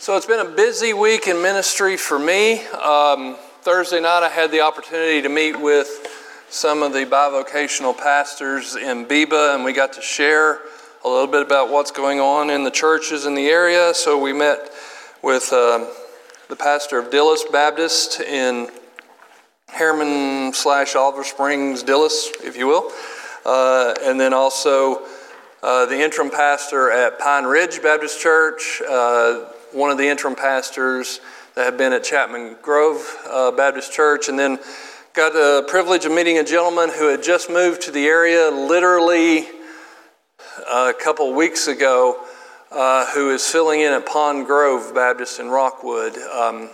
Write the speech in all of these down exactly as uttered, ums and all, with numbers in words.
So it's been a busy week in ministry for me. Um, Thursday night I had the opportunity to meet with some of the bivocational pastors in Beba, and we got to share a little bit about what's going on in the churches in the area. So we met with uh, the pastor of Dillis Baptist in Harriman slash Oliver Springs, Dillis, if you will. Uh, and then also uh, the interim pastor at Pine Ridge Baptist Church, uh, one of the interim pastors that had been at Chapman Grove uh, Baptist Church, and then got the privilege of meeting a gentleman who had just moved to the area literally a couple of weeks ago, uh, who is filling in at Pond Grove Baptist in Rockwood. Um,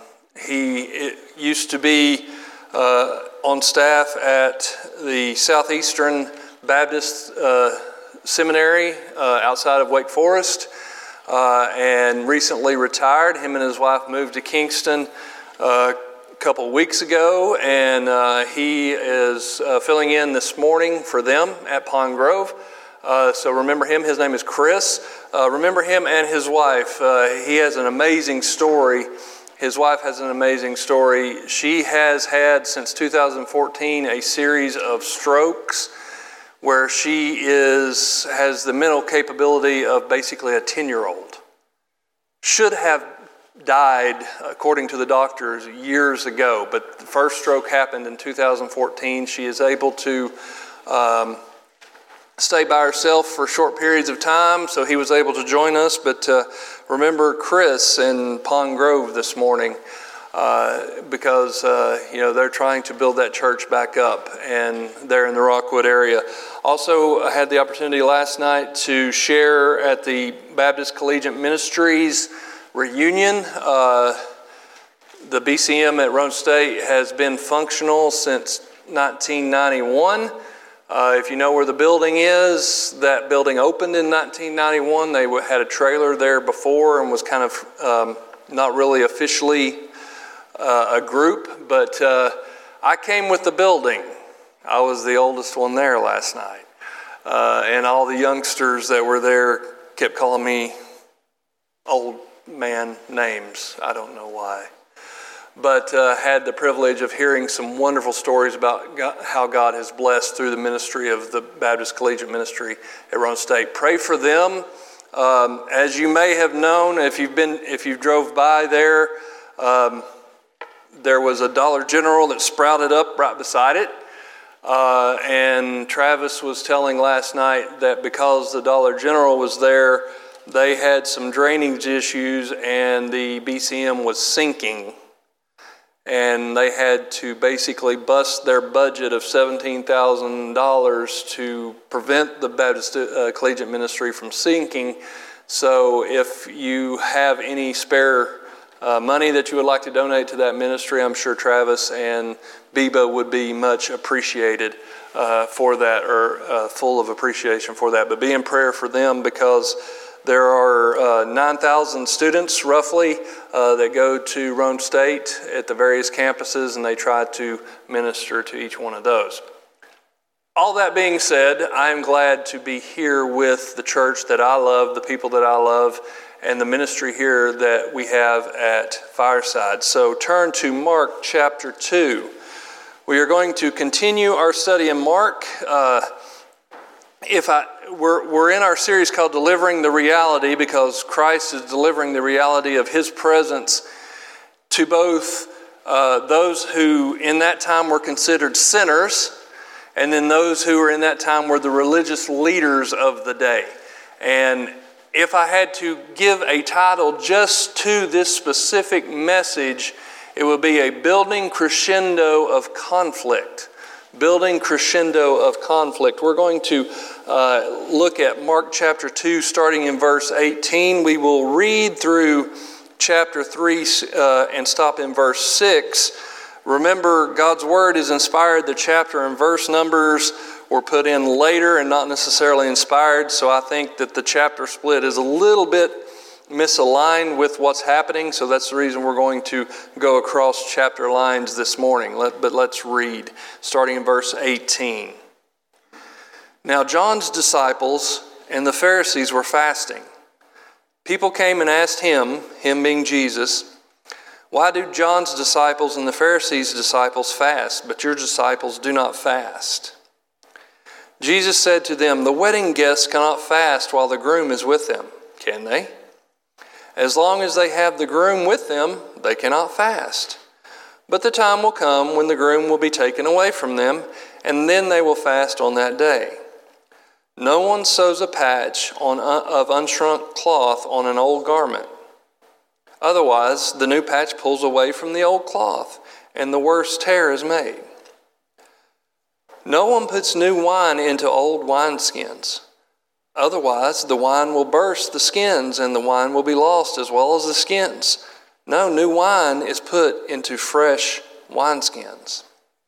he used to be uh, on staff at the Southeastern Baptist uh, Seminary uh, outside of Wake Forest. Uh, and recently retired. Him and his wife moved to Kingston uh, a couple of weeks ago, and uh, he is uh, filling in this morning for them at Pond Grove. Uh, so remember him. His name is Chris. Uh, remember him and his wife. Uh, he has an amazing story. His wife has an amazing story. She has had, since two thousand fourteen, a series of strokes where she is has the mental capability of basically a ten-year-old. Should have died, according to the doctors, years ago, but the first stroke happened in two thousand fourteen. She is able to um, stay by herself for short periods of time, so he was able to join us. But uh, remember Chris in Pond Grove this morning, Uh, because, uh, you know, they're trying to build that church back up, and they're in the Rockwood area. Also, I had the opportunity last night to share at the Baptist Collegiate Ministries reunion. Uh, the B C M at Roane State has been functional since nineteen ninety-one. Uh, if you know where the building is, that building opened in nineteen ninety-one. They had a trailer there before and was kind of um, not really officially Uh, a group, but uh, I came with the building. I was the oldest one there last night. Uh, and all the youngsters that were there kept calling me old man names. I don't know why. But uh, had the privilege of hearing some wonderful stories about God, how God has blessed through the ministry of the Baptist Collegiate Ministry at Roane State. Pray for them. Um, as you may have known, if you've been, if you drove by there, um, there was a Dollar General that sprouted up right beside it. Uh, and Travis was telling last night that because the Dollar General was there, they had some drainage issues and the B C M was sinking. And they had to basically bust their budget of seventeen thousand dollars to prevent the Baptist uh, Collegiate Ministry from sinking. So if you have any spare Uh, money that you would like to donate to that ministry, I'm sure Travis and Beba would be much appreciated uh, for that, or uh, full of appreciation for that. But be in prayer for them, because there are uh, nine thousand students roughly uh, that go to Roane State at the various campuses, and they try to minister to each one of those. All that being said, I am glad to be here with the church that I love, the people that I love, and the ministry here that we have at Fireside. So turn to Mark chapter two. We are going to continue our study in Mark. Uh, if I we're, we're in our series called Delivering the Reality, because Christ is delivering the reality of his presence to both uh, those who in that time were considered sinners, and then those who were in that time were the religious leaders of the day. And if I had to give a title just to this specific message, it would be a building crescendo of conflict. Building crescendo of conflict. We're going to uh, look at Mark chapter two, starting in verse eighteen. We will read through chapter three uh, and stop in verse six. Remember, God's word is inspired. The chapter and verse numbers were put in later and not necessarily inspired, so I think that the chapter split is a little bit misaligned with what's happening, so that's the reason we're going to go across chapter lines this morning. Let, but let's read, starting in verse eighteen. Now John's disciples and the Pharisees were fasting. People came and asked him, him being Jesus, "Why do John's disciples and the Pharisees' disciples fast, but your disciples do not fast?" Jesus said to them, "The wedding guests cannot fast while the groom is with them, can they? As long as they have the groom with them, they cannot fast. But the time will come when the groom will be taken away from them, and then they will fast on that day. No one sews a patch on, of unshrunk cloth on an old garment. Otherwise, the new patch pulls away from the old cloth, and the worse tear is made. No one puts new wine into old wineskins. Otherwise, the wine will burst the skins, and the wine will be lost as well as the skins. No, new wine is put into fresh wineskins."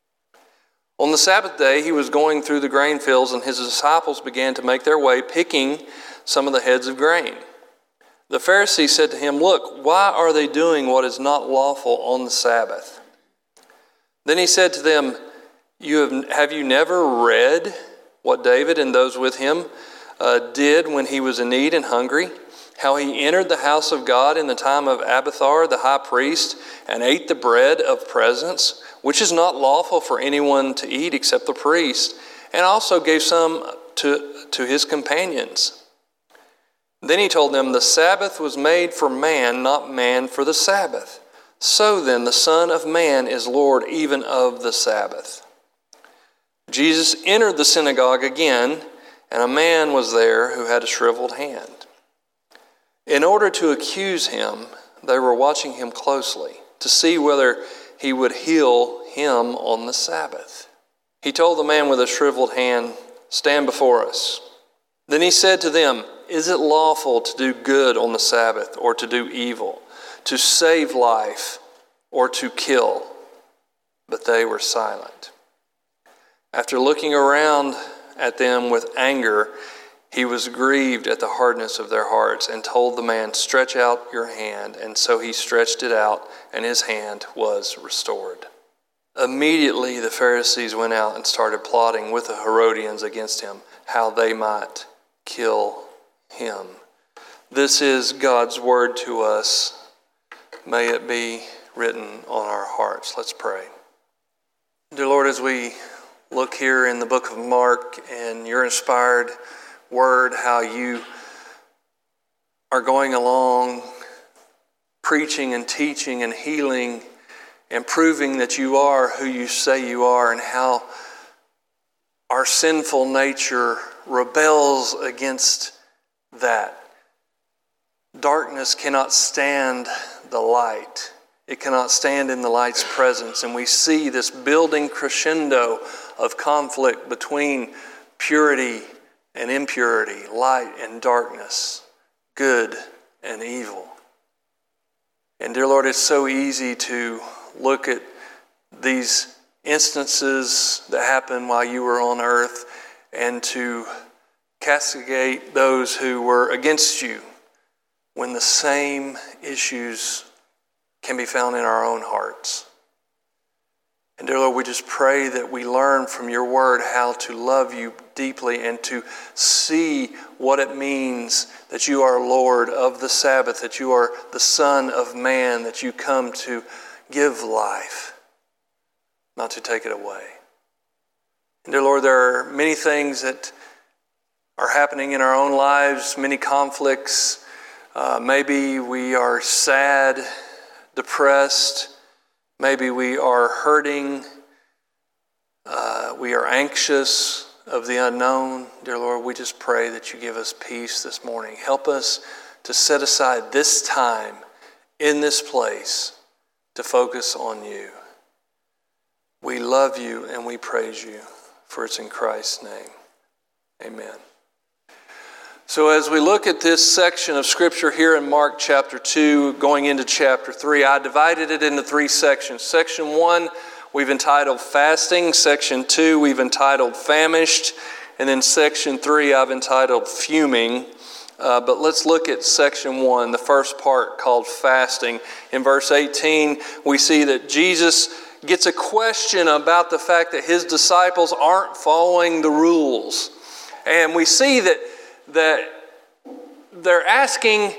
On the Sabbath day, he was going through the grain fields, and his disciples began to make their way, picking some of the heads of grain. The Pharisees said to him, "Look, why are they doing what is not lawful on the Sabbath?" Then he said to them, "You have, have you never read what David and those with him uh, did when he was in need and hungry? How he entered the house of God in the time of Abiathar the high priest and ate the bread of presence, which is not lawful for anyone to eat except the priest, and also gave some to, to his companions." Then he told them, "The Sabbath was made for man, not man for the Sabbath. So then the Son of Man is Lord even of the Sabbath." Jesus entered the synagogue again, and a man was there who had a shriveled hand. In order to accuse him, they were watching him closely to see whether he would heal him on the Sabbath. He told the man with a shriveled hand, "Stand before us." Then he said to them, "Is it lawful to do good on the Sabbath or to do evil, to save life or to kill?" But they were silent. After looking around at them with anger, he was grieved at the hardness of their hearts and told the man, "Stretch out your hand." And so he stretched it out, and his hand was restored. Immediately the Pharisees went out and started plotting with the Herodians against him, how they might kill him. This is God's word to us. May it be written on our hearts. Let's pray. Dear Lord, as we look here in the book of Mark and your inspired word, how you are going along preaching and teaching and healing and proving that you are who you say you are, and how our sinful nature rebels against that. Darkness cannot stand the light. It cannot stand in the light's presence. And we see this building crescendo of conflict between purity and impurity, light and darkness, good and evil. And dear Lord, it's so easy to look at these instances that happened while you were on earth and to castigate those who were against you, when the same issues can be found in our own hearts. And dear Lord, we just pray that we learn from your word how to love you deeply and to see what it means that you are Lord of the Sabbath, that you are the Son of Man, that you come to give life, not to take it away. And dear Lord, there are many things that are happening in our own lives, many conflicts. Uh, maybe we are sad, depressed. Maybe we are hurting. Uh, we are anxious of the unknown. Dear Lord, we just pray that you give us peace this morning. Help us to set aside this time in this place to focus on you. We love you and we praise you, for it's in Christ's name. Amen. So as we look at this section of Scripture here in Mark chapter two, going into chapter three, I divided it into three sections. Section one, we've entitled Fasting. Section two, we've entitled Famished. And then section three, I've entitled Fuming. Uh, but let's look at section one, the first part called Fasting. In verse eighteen, we see that Jesus gets a question about the fact that his disciples aren't following the rules. And we see that that they're asking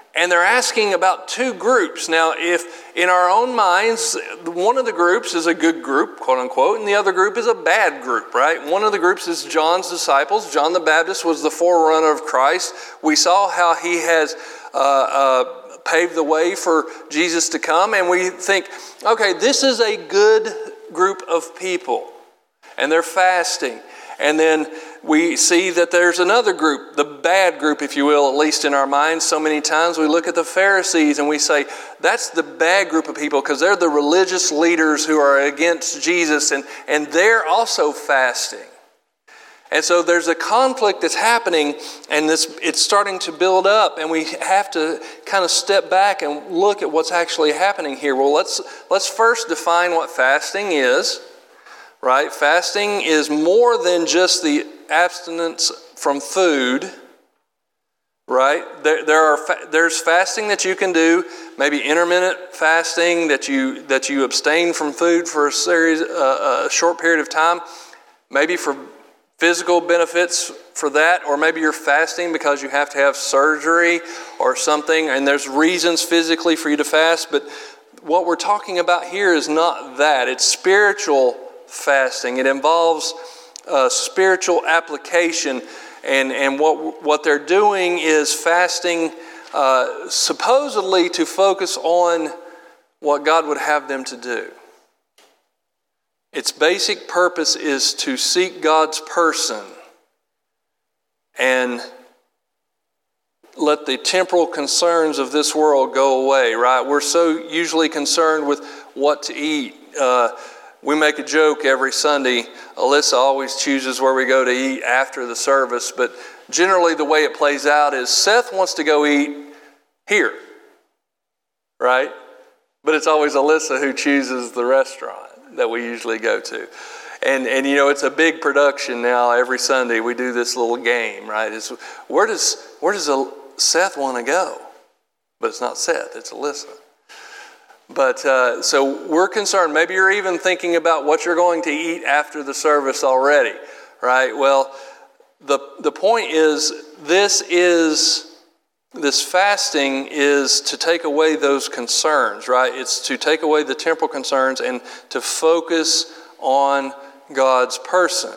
And they're asking about two groups. Now, if in our own minds, one of the groups is a good group, quote unquote, and the other group is a bad group, right? One of the groups is John's disciples. John the Baptist was the forerunner of Christ. We saw how he has uh, uh, paved the way for Jesus to come. And we think, okay, this is a good group of people. And they're fasting. And then we see that there's another group, the bad group, if you will, at least in our minds. So many times we look at the Pharisees and we say, that's the bad group of people because they're the religious leaders who are against Jesus, and, and they're also fasting. And so there's a conflict that's happening, and this it's starting to build up, and we have to kind of step back and look at what's actually happening here. Well, let's let's first define what fasting is. Right? Fasting is more than just the abstinence from food. Right? There, there are fa- there's fasting that you can do, maybe intermittent fasting that you that you abstain from food for a series uh, a short period of time, maybe for physical benefits for that, or maybe you're fasting because you have to have surgery or something, and there's reasons physically for you to fast. But what we're talking about here is not that. It's spiritual fasting. It involves uh, spiritual application, and, and what, what they're doing is fasting uh, supposedly to focus on what God would have them to do. Its basic purpose is to seek God's person and let the temporal concerns of this world go away, right? We're so usually concerned with what to eat. Uh, We make a joke every Sunday. Alyssa always chooses where we go to eat after the service, but generally the way it plays out is Seth wants to go eat here, right? But it's always Alyssa who chooses the restaurant that we usually go to. And, and you know, it's a big production now. Every Sunday we do this little game, right? It's, where does, where does Seth want to go? But it's not Seth, it's Alyssa. But uh, so we're concerned. Maybe you're even thinking about what you're going to eat after the service already, right? Well, the the point is, this is this fasting is to take away those concerns, right? It's to take away the temporal concerns and to focus on God's person.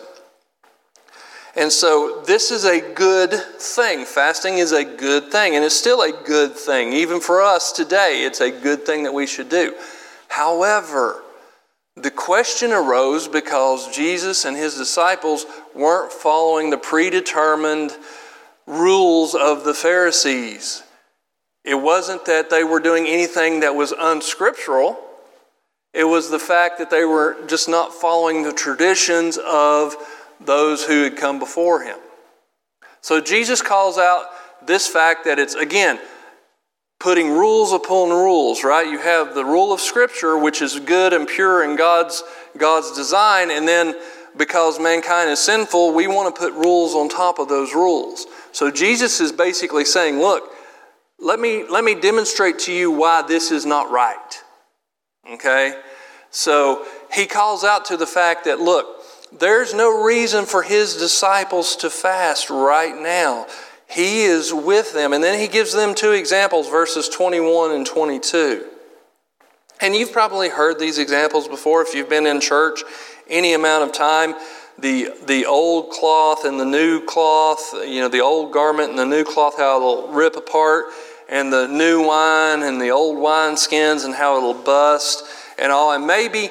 And so this is a good thing. Fasting is a good thing, and it's still a good thing. Even for us today, it's a good thing that we should do. However, the question arose because Jesus and his disciples weren't following the predetermined rules of the Pharisees. It wasn't that they were doing anything that was unscriptural. It was the fact that they were just not following the traditions of those who had come before him. So Jesus calls out this fact that it's, again, putting rules upon rules, right? You have the rule of Scripture, which is good and pure in God's, God's design, and then because mankind is sinful, we want to put rules on top of those rules. So Jesus is basically saying, look, let me, let me demonstrate to you why this is not right. Okay? So he calls out to the fact that, look, there's no reason for his disciples to fast right now. He is with them. And then he gives them two examples, verses twenty-one and twenty-two. And you've probably heard these examples before if you've been in church any amount of time. The, the old cloth and the new cloth, you know, the old garment and the new cloth, how it'll rip apart, and the new wine and the old wine skins and how it'll bust and all. And maybe,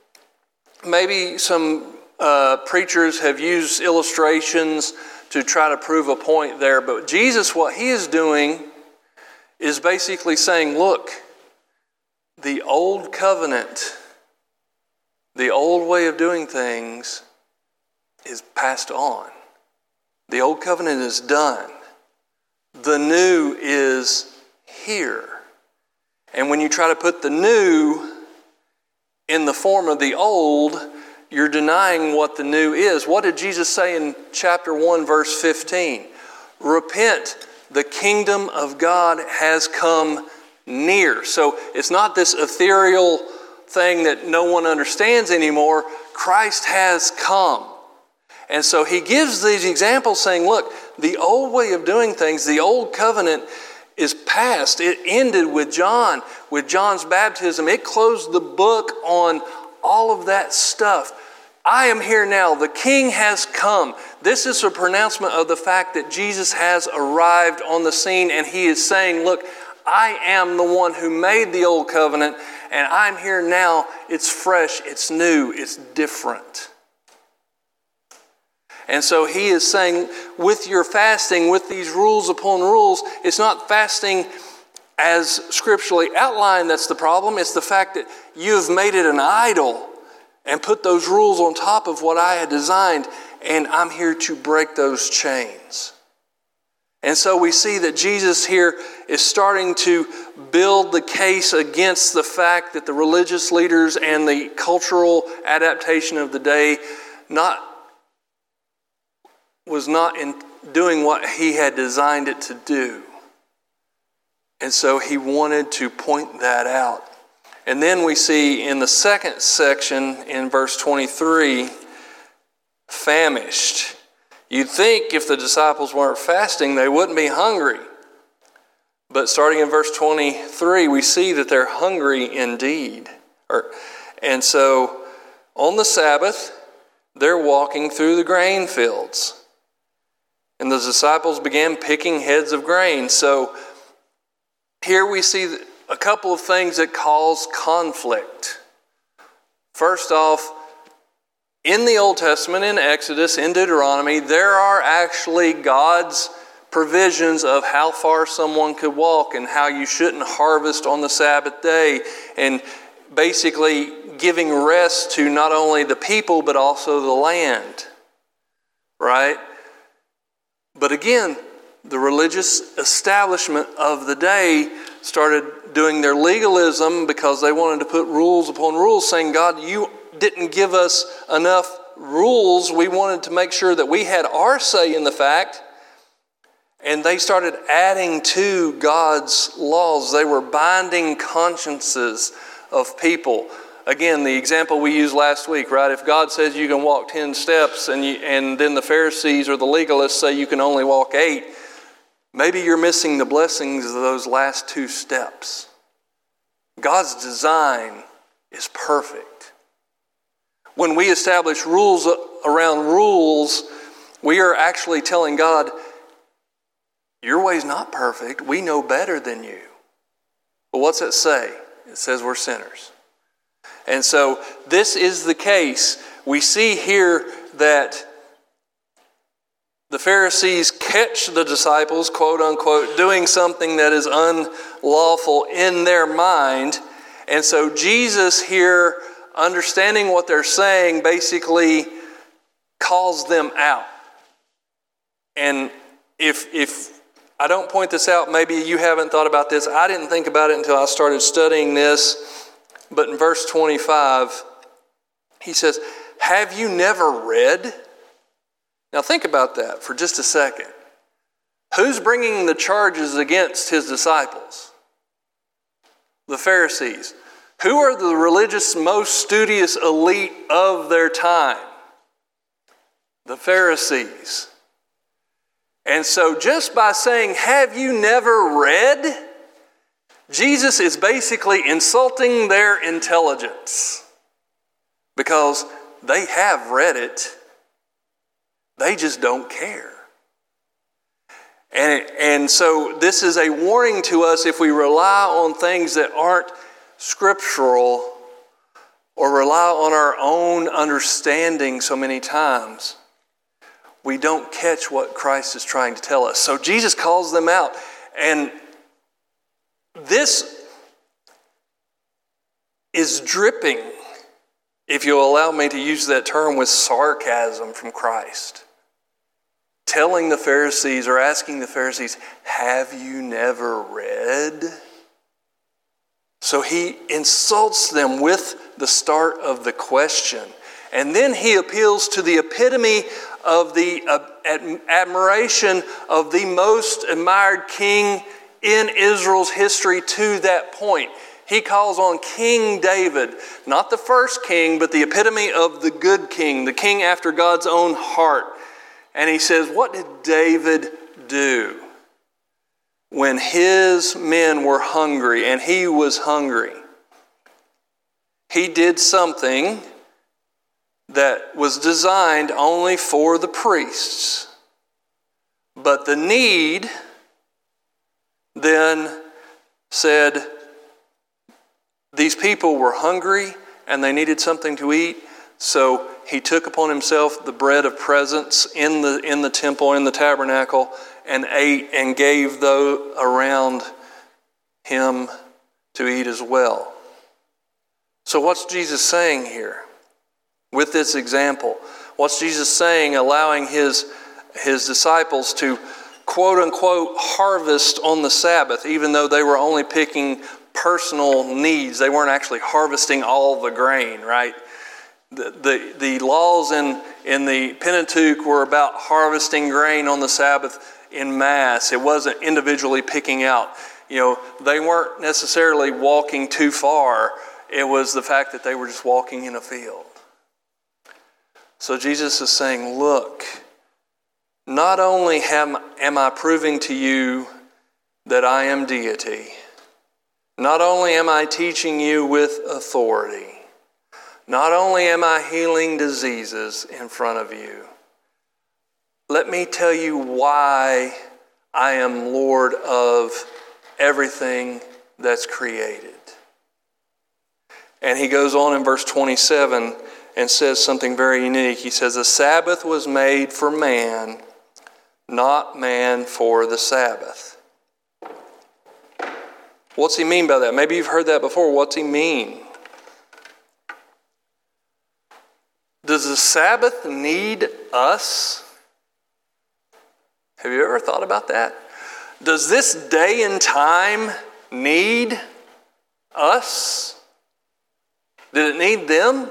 maybe some Uh, preachers have used illustrations to try to prove a point there. But Jesus, what he is doing is basically saying, look, the old covenant, the old way of doing things is passed on. The old covenant is done. The new is here. And when you try to put the new in the form of the old, you're denying what the new is. What did Jesus say in chapter one, verse fifteen? Repent, the kingdom of God has come near. So it's not this ethereal thing that no one understands anymore. Christ has come. And so he gives these examples saying, look, the old way of doing things, the old covenant is past. It ended with John, with John's baptism. It closed the book on all of that stuff. I am here now. The King has come. This is a pronouncement of the fact that Jesus has arrived on the scene, and he is saying, look, I am the one who made the old covenant, and I'm here now. It's fresh, it's new, it's different. And so he is saying, with your fasting, with these rules upon rules, it's not fasting as scripturally outlined that's the problem. It's the fact that you have made it an idol and put those rules on top of what I had designed, and I'm here to break those chains. And so we see that Jesus here is starting to build the case against the fact that the religious leaders and the cultural adaptation of the day not was not in doing what he had designed it to do. And so he wanted to point that out. And then we see in the second section in verse twenty-three, famished. You'd think if the disciples weren't fasting, they wouldn't be hungry. But starting in verse twenty-three, we see that they're hungry indeed. And so on the Sabbath, they're walking through the grain fields. And the disciples began picking heads of grain. So here we see a couple of things that cause conflict. First off, in the Old Testament, in Exodus, in Deuteronomy, there are actually God's provisions of how far someone could walk and how you shouldn't harvest on the Sabbath day, and basically giving rest to not only the people but also the land, right? But again, the religious establishment of the day started doing their legalism because they wanted to put rules upon rules, saying, God, you didn't give us enough rules. We wanted to make sure that we had our say in the fact. And they started adding to God's laws. They were binding consciences of people. Again, the example we used last week, right? If God says you can walk ten steps and you, and then the Pharisees or the legalists say you can only walk eight, maybe you're missing the blessings of those last two steps. God's design is perfect. When we establish rules around rules, we are actually telling God, your way's not perfect. We know better than you. But what's it say? It says we're sinners. And so this is the case. We see here that the Pharisees catch the disciples, quote unquote, doing something that is unlawful in their mind. And so Jesus here, understanding what they're saying, basically calls them out. And if if I don't point this out, maybe you haven't thought about this. I didn't think about it until I started studying this. But in verse twenty-five, he says, have you never read? Now think about that for just a second. Who's bringing the charges against his disciples? The Pharisees. Who are the religious, most studious elite of their time? The Pharisees. And so just by saying, have you never read? Jesus is basically insulting their intelligence because they have read it. They just don't care. And, and so this is a warning to us if we rely on things that aren't scriptural or rely on our own understanding so many times, we don't catch what Christ is trying to tell us. So Jesus calls them out. And this is dripping, if you'll allow me to use that term, with sarcasm from Christ. Telling the Pharisees or asking the Pharisees, have you never read? So he insults them with the start of the question. And then he appeals to the epitome of the uh, admiration of the most admired king in Israel's history to that point. He calls on King David, not the first king, but the epitome of the good king, the king after God's own heart. And he says, what did David do? when his men were hungry and he was hungry, he did something that was designed only for the priests. But the need then said these people were hungry and they needed something to eat. So he took upon himself the bread of presence in the in the temple, in the tabernacle, and ate and gave those around him to eat as well. So what's Jesus saying here with this example? What's Jesus saying, allowing his, his disciples to quote unquote harvest on the Sabbath, even though they were only picking personal needs? They weren't actually harvesting all the grain, right? The, the, the laws in, in the Pentateuch were about harvesting grain on the Sabbath in mass. It wasn't individually picking out. You know, they weren't necessarily walking too far. It was the fact that they were just walking in a field. So Jesus is saying, look, not only am, am I proving to you that I am deity, not only am I teaching you with authority, not only am I healing diseases in front of you, let me tell you why I am Lord of everything that's created. And he goes on in verse twenty-seven and says something very unique. He says, the Sabbath was made for man, not man for the Sabbath. What's he mean by that? Maybe you've heard that before. What's he mean? Does the Sabbath need us? Have you ever thought about that? Does this day and time need us? Did it need them?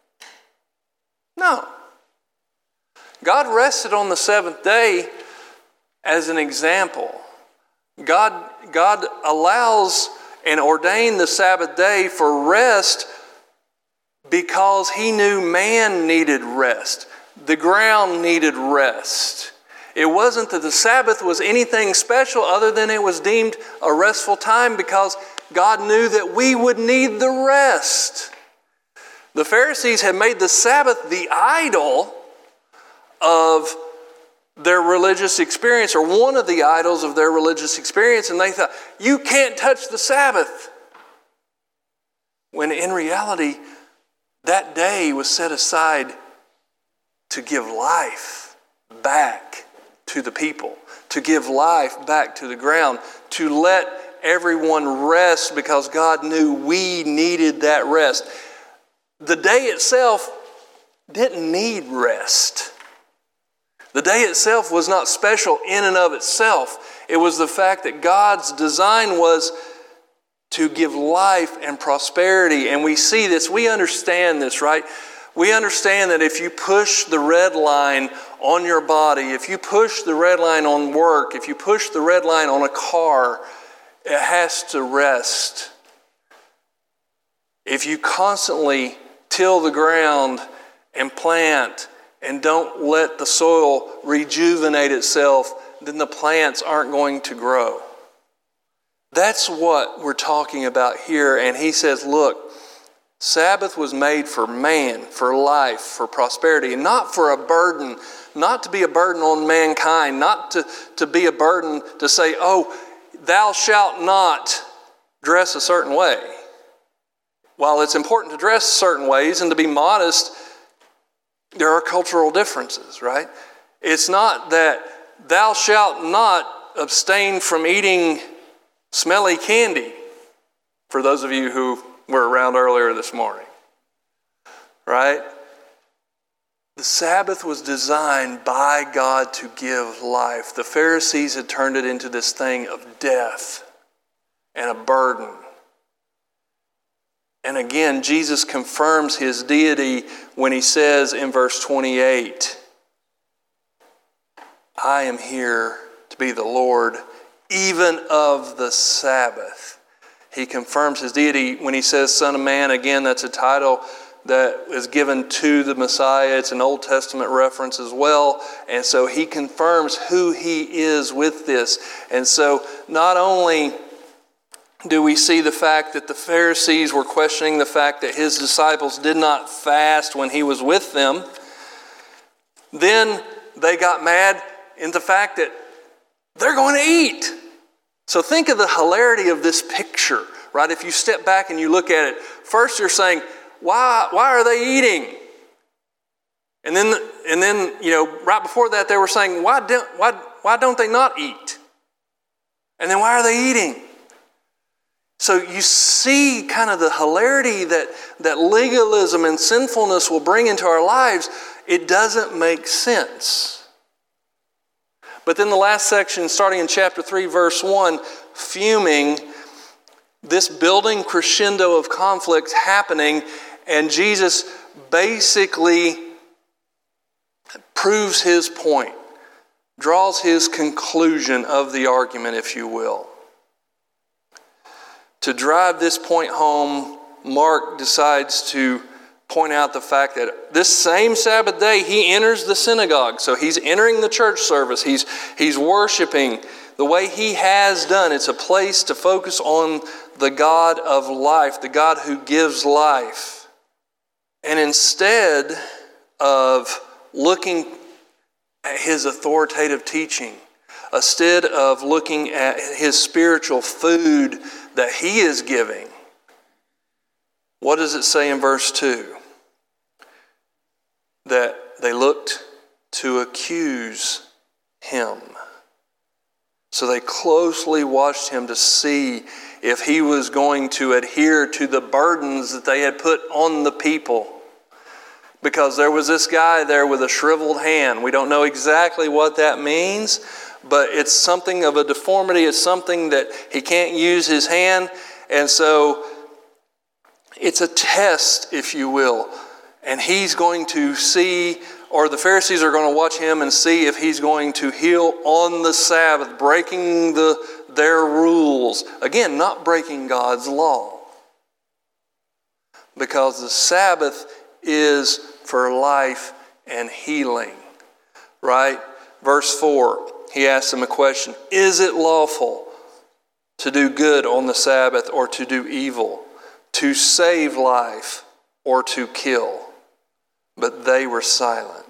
No. God rested on the seventh day as an example. God, God allows and ordained the Sabbath day for rest because he knew man needed rest. The ground needed rest. It wasn't that the Sabbath was anything special other than it was deemed a restful time because God knew that we would need the rest. The Pharisees had made the Sabbath the idol of their religious experience, or one of the idols of their religious experience, and they thought, you can't touch the Sabbath. When in reality, that day was set aside to give life back to the people, to give life back to the ground, to let everyone rest because God knew we needed that rest. The day itself didn't need rest. The day itself was not special in and of itself. It was the fact that God's design was to give life and prosperity. And we see this, we understand this, right? We understand that if you push the red line on your body, if you push the red line on work, if you push the red line on a car, it has to rest. If you constantly till the ground and plant and don't let the soil rejuvenate itself, then the plants aren't going to grow. That's what we're talking about here. And he says, look, Sabbath was made for man, for life, for prosperity, and not for a burden, not to be a burden on mankind, not to, to be a burden to say, oh, thou shalt not dress a certain way. While it's important to dress certain ways and to be modest, there are cultural differences, right? It's not that thou shalt not abstain from eating smelly candy, for those of you who were around earlier this morning, right? The Sabbath was designed by God to give life. The Pharisees had turned it into this thing of death and a burden. And again, Jesus confirms his deity when he says in verse twenty-eight, I am here to be the Lord, even of the Sabbath. He confirms his deity when he says Son of Man. Again, that's a title that is given to the Messiah. It's an Old Testament reference as well. And so he confirms who he is with this. And so not only do we see the fact that the Pharisees were questioning the fact that his disciples did not fast when he was with them, then they got mad in the fact that they're going to eat. So think of the hilarity of this picture, right? If you step back and you look at it, first you're saying, why, why are they eating? And then, and then, you know, right before that they were saying, why don't, why, why don't they not eat? And then why are they eating? So you see kind of the hilarity that, that legalism and sinfulness will bring into our lives. It doesn't make sense. But then the last section, starting in chapter three, verse one, fuming, this building crescendo of conflict happening, and Jesus basically proves his point, draws his conclusion of the argument, if you will. To drive this point home, Mark decides to point out the fact that this same Sabbath day, he enters the synagogue. So he's entering the church service. He's, he's worshiping the way he has done. It's a place to focus on the God of life, the God who gives life. And instead of looking at his authoritative teaching, instead of looking at his spiritual food that he is giving, what does it say in verse two? That they looked to accuse him. So they closely watched him to see if he was going to adhere to the burdens that they had put on the people. Because there was this guy there with a shriveled hand. We don't know exactly what that means, but it's something of a deformity. It's something that he can't use his hand. And so it's a test, if you will. And he's going to see, or the Pharisees are going to watch him and see if he's going to heal on the Sabbath, breaking the, their rules. Again, not breaking God's law. Because the Sabbath is for life and healing. Right? Verse four, he asks them a question. Is it lawful to do good on the Sabbath or to do evil? To save life or to kill? But they were silent.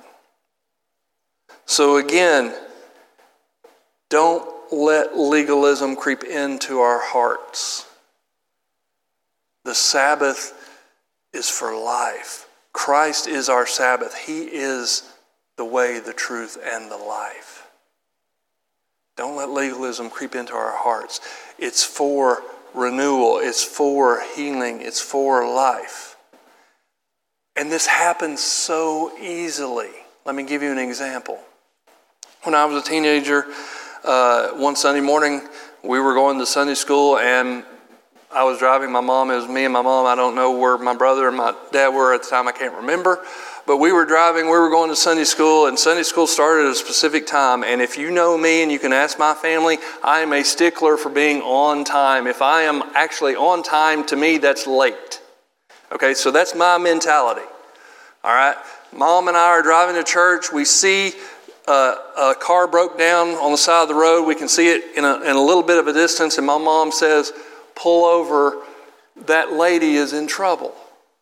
So again, don't let legalism creep into our hearts. The Sabbath is for life. Christ is our Sabbath. He is the way, the truth, and the life. Don't let legalism creep into our hearts. It's for renewal. It's for healing. It's for life. And this happens so easily. Let me give you an example. When I was a teenager, uh, one Sunday morning, we were going to Sunday school, and I was driving my mom. It was me and my mom. I don't know where my brother and my dad were at the time. I can't remember. But we were driving. We were going to Sunday school, and Sunday school started at a specific time. And if you know me, and you can ask my family, I am a stickler for being on time. If I am actually on time, to me, that's late. Okay, so that's my mentality. All right, Mom and I are driving to church. We see uh, a car broke down on the side of the road. We can see it in a, in a little bit of a distance, and my mom says, pull over, that lady is in trouble.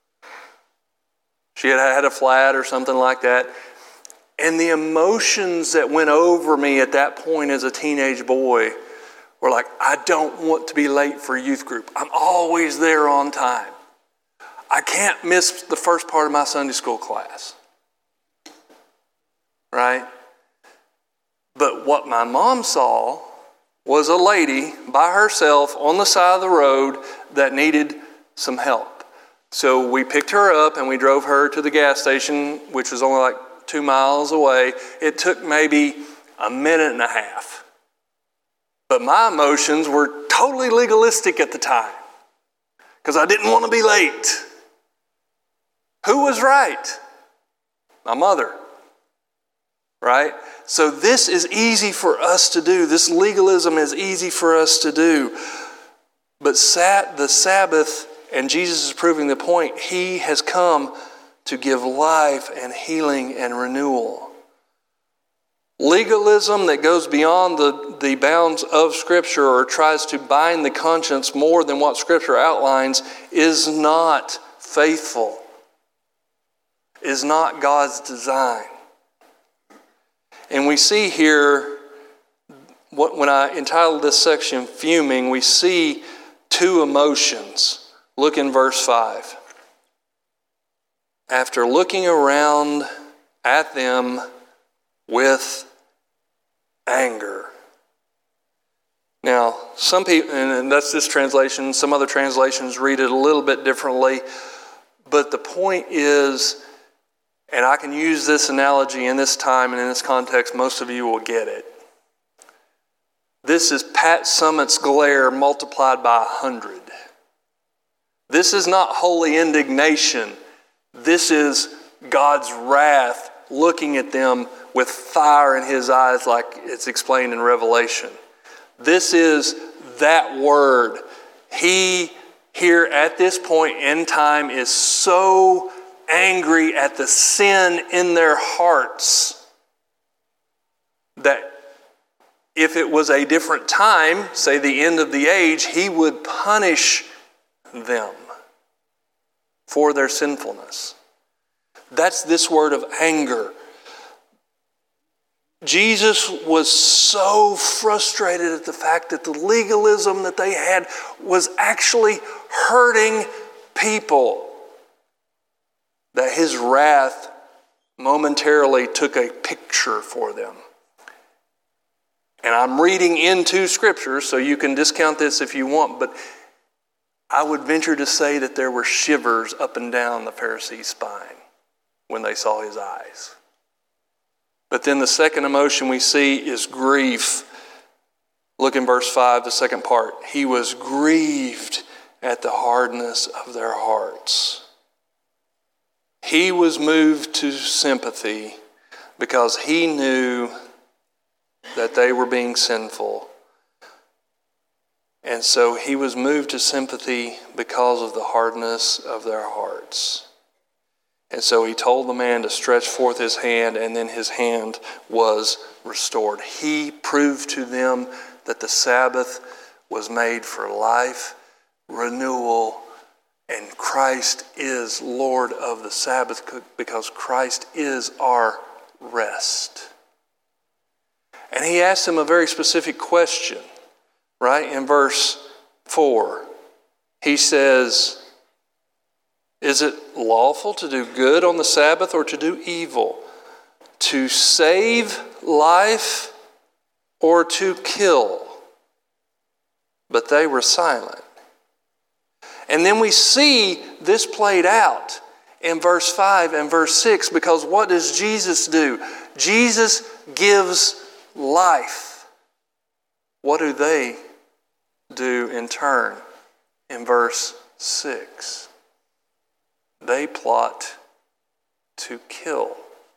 She had had a flat or something like that. And the emotions that went over me at that point as a teenage boy were like, I don't want to be late for youth group. I'm always there on time. I can't miss the first part of my Sunday school class. Right? But what my mom saw was a lady by herself on the side of the road that needed some help. So we picked her up and we drove her to the gas station, which was only like two miles away. It took maybe a minute and a half. But my emotions were totally legalistic at the time because I didn't want to be late. Who was right? My mother. Right? So this is easy for us to do. This legalism is easy for us to do. But sat, the Sabbath And Jesus is proving the point. He has come to give life and healing and renewal. Legalism that goes beyond the, the bounds of Scripture or tries to bind the conscience more than what Scripture outlines is not faithful, is not God's design. And we see here, what, when I entitled this section Fuming, we see two emotions. Look in verse five. After looking around at them with anger. Now, some people, and that's this translation, some other translations read it a little bit differently, but the point is, and I can use this analogy in this time and in this context, most of you will get it. This is Pat Summitt's glare multiplied by a hundred. This is not holy indignation. This is God's wrath looking at them with fire in his eyes, like it's explained in Revelation. This is that word. He, here at this point in time, is so angry at the sin in their hearts that if it was a different time, say the end of the age, he would punish them for their sinfulness. That's this word of anger. Jesus was so frustrated at the fact that the legalism that they had was actually hurting people that his wrath momentarily took a picture for them. And I'm reading into Scripture, so you can discount this if you want, but I would venture to say that there were shivers up and down the Pharisees' spine when they saw his eyes. But then the second emotion we see is grief. Look in verse five, the second part. He was grieved at the hardness of their hearts. He was moved to sympathy because he knew that they were being sinful. And so he was moved to sympathy because of the hardness of their hearts. And so he told the man to stretch forth his hand, and then his hand was restored. He proved to them that the Sabbath was made for life, renewal, and Christ is Lord of the Sabbath because Christ is our rest. And he asked him a very specific question, right? In verse four, he says, is it lawful to do good on the Sabbath or to do evil? To save life or to kill? But they were silent. And then we see this played out in verse five and verse six, because what does Jesus do? Jesus gives life. What do they do in turn in verse six? They plot to kill.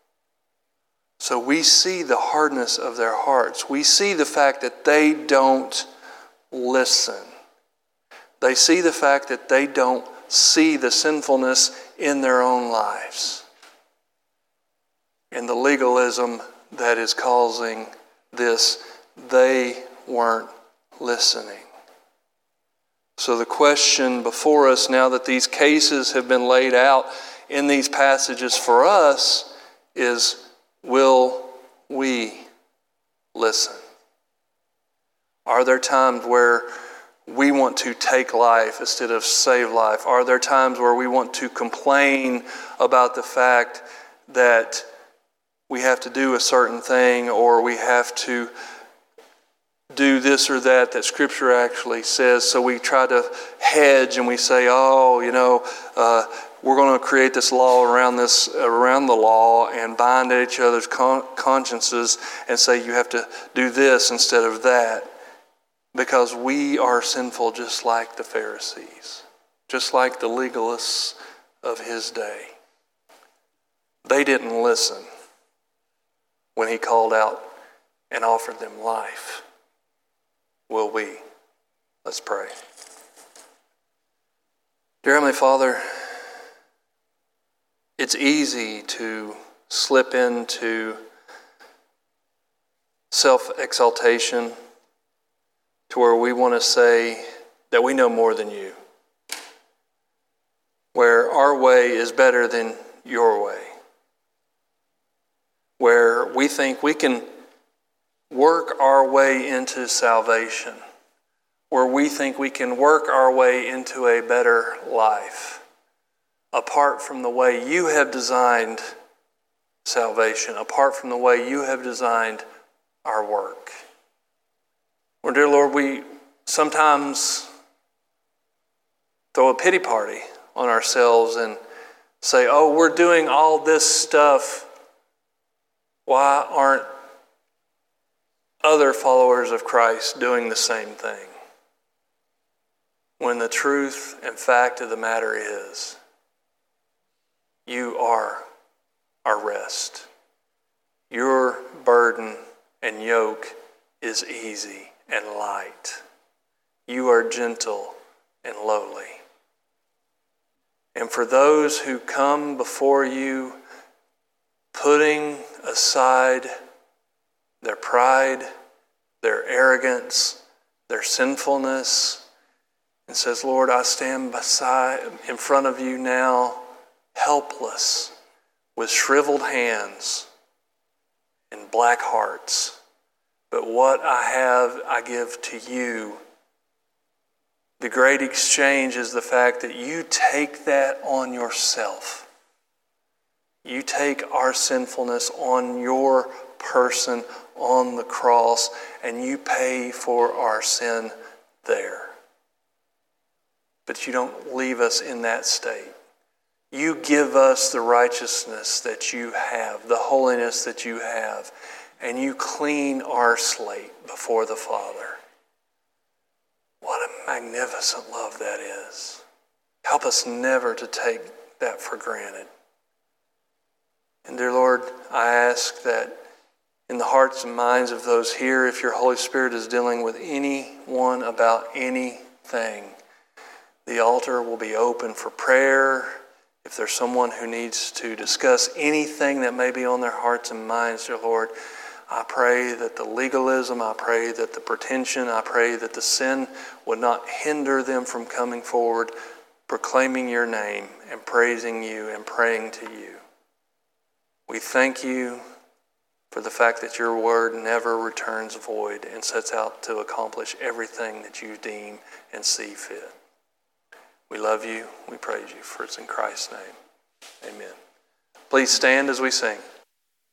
So we see the hardness of their hearts. We see the fact that they don't listen. They see the fact that they don't see the sinfulness in their own lives and the legalism that is causing this. They weren't listening. So the question before us, now that these cases have been laid out in these passages for us, is will we listen? Are there times where we want to take life instead of save life? Are there times where we want to complain about the fact that we have to do a certain thing, or we have to do this or that that Scripture actually says? So we try to hedge and we say, oh, you know, uh, we're going to create this law around this, around the law, and bind at each other's con- consciences and say you have to do this instead of that, because we are sinful just like the Pharisees, just like the legalists of his day. They didn't listen when he called out and offered them life. Will we? Let's pray. Dear Heavenly Father, it's easy to slip into self-exaltation to where we want to say that we know more than you, where our way is better than your way, where we think we can work our way into salvation, where we think we can work our way into a better life, apart from the way you have designed salvation, apart from the way you have designed our work. Well, dear Lord, we sometimes throw a pity party on ourselves and say, oh, we're doing all this stuff. Why aren't other followers of Christ doing the same thing? When the truth and fact of the matter is, you are our rest. Your burden and yoke is easy and light. You are gentle and lowly. And for those who come before you, putting aside their pride, their arrogance, their sinfulness, and says, Lord, I stand beside, in front of you now, helpless, with shriveled hands and black hearts. But what I have, I give to you. The great exchange is the fact that you take that on yourself. You take our sinfulness on your person on the cross, and you pay for our sin there. But you don't leave us in that state. You give us the righteousness that you have, the holiness that you have, and you clean our slate before the Father. What a magnificent love that is. Help us never to take that for granted. And dear Lord, I ask that in the hearts and minds of those here, if your Holy Spirit is dealing with anyone about anything, the altar will be open for prayer. If there's someone who needs to discuss anything that may be on their hearts and minds, dear Lord, I pray that the legalism, I pray that the pretension, I pray that the sin would not hinder them from coming forward, proclaiming your name and praising you and praying to you. We thank you for the fact that your word never returns void and sets out to accomplish everything that you deem and see fit. We love you. We praise you. For it's in Christ's name. Amen. Please stand as we sing.